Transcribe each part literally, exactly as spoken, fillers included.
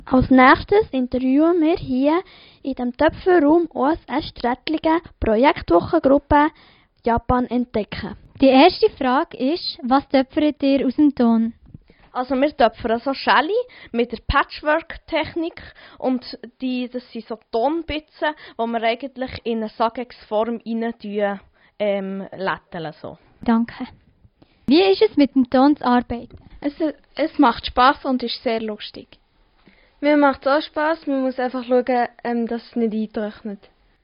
Als nächstes interviewen wir hier in dem Töpferraum uns eine strättige Projektwochengruppe Japan entdecken. Die erste Frage ist, was töpfert ihr aus dem Ton? Also wir töpfern so Schelle mit der Patchwork-Technik und die, das sind so Tonbitzen, die wir eigentlich in eine Sagex-Form rein tun, ähm, lätteln, so. Danke. Wie ist es mit dem Ton zu arbeiten? Es, es macht Spass und ist sehr lustig. Mir macht es auch Spass, man muss einfach schauen, ähm, dass es nicht eintrocknet.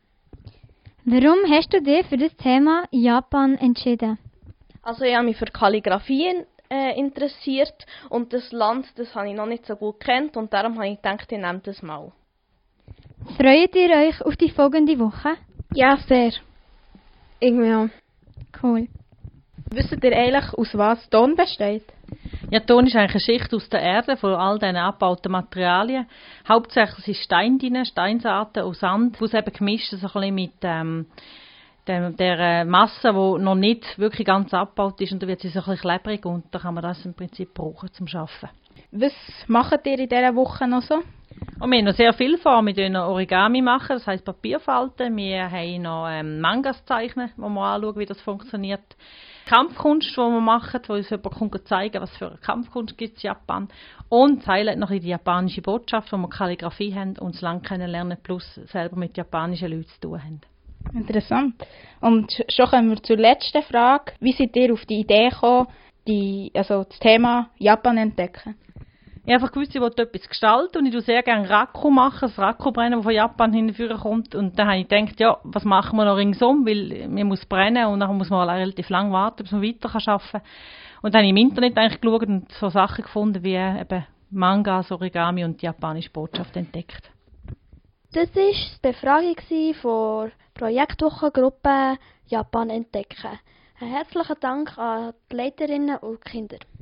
Warum hast du dich für das Thema Japan entschieden? Also ich habe mich für Kalligrafie äh, interessiert und das Land, das habe ich noch nicht so gut kennt und darum habe ich gedacht, ich nehme das mal. Freut ihr euch auf die folgende Woche? Ja, sehr. Irgendwie auch. Cool. Wisst ihr eigentlich, aus was Ton besteht? Ja, Ton ist eigentlich eine Schicht aus der Erde von all diesen abgebauten Materialien. Hauptsächlich sind Steine drin, Steinsaaten und Sand, was eben gemischt ist, so ein bisschen mit ähm, der, der Masse, die noch nicht wirklich ganz abgebaut ist und dann wird sie so ein bisschen klebrig und dann kann man das im Prinzip brauchen zum Arbeiten. Was macht ihr in dieser Woche noch so? Und wir haben noch sehr viel vor. Wir machen noch Origami, machen, das heisst Papierfalten. Wir haben noch ähm, Mangas zeichnen, wo wir anschauen, wie das funktioniert. Kampfkunst, die wir machen, wo uns jemand kommt zeigen, was für eine Kampfkunst gibt es in Japan. Und das Highlight noch in die japanische Botschaft, wo wir Kalligrafie haben und uns lang kennenlernen, plus selber mit japanischen Leuten zu tun haben. Interessant. Und schon kommen wir zur letzten Frage. Wie seid ihr auf die Idee gekommen, die, also das Thema Japan entdecken? Ich habe einfach gewusst, ich wollte etwas gestalten und ich tue sehr gerne Raku machen, das Raku-Brennen, das von Japan hinführen kommt. Und dann habe ich gedacht, ja, was machen wir noch ringsum, weil man muss brennen und dann muss man relativ lange warten, bis man weiter arbeiten kann. Und dann habe ich im Internet eigentlich geschaut und so Sachen gefunden wie eben Mangas, Origami und die japanische Botschaft entdeckt. Das war die Befragung von Projektwochengruppe Japan entdecken. Ein herzlichen Dank an die Leiterinnen und Kinder.